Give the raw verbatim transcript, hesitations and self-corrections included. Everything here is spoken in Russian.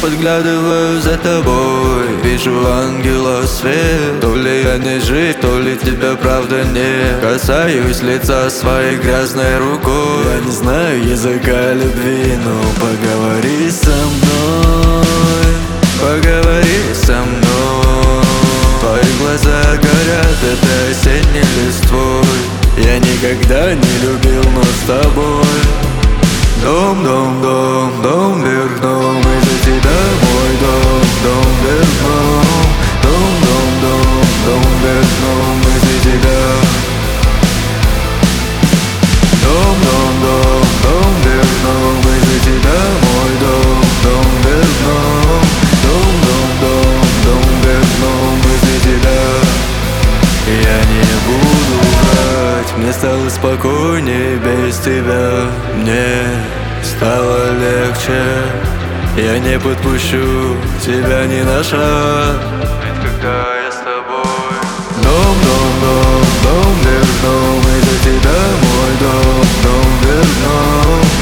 подглядываю за тобой, вижу ангела свет. То ли я не жив, то ли тебя правда нет. Касаюсь лица своей грязной рукой. Я не знаю языка любви, но поговори со мной. Поговори со мной. Твои глаза горят этой осенней листвой. Я никогда не любил, но с тобой. Дом, дом, дом, дом вверх дном, из-за тебя мой дом, дом вверх дном. Дом, дом, дом, дом вверх дном, из-за тебя. Дом, дом, дом, дом вверх дном, из-за тебя мой дом, дом вверх дном. Дом, дом, дом, дом вверх дном, из-за тебя. Я не буду врать, мне стало спокойнее без тебя. Мне стало легче, я не подпущу тебя ни на шаг, ведь когда я с тобой. Дом, дом, дом, дом вверх дном, из-за тебя мой дом, дом вверх дном.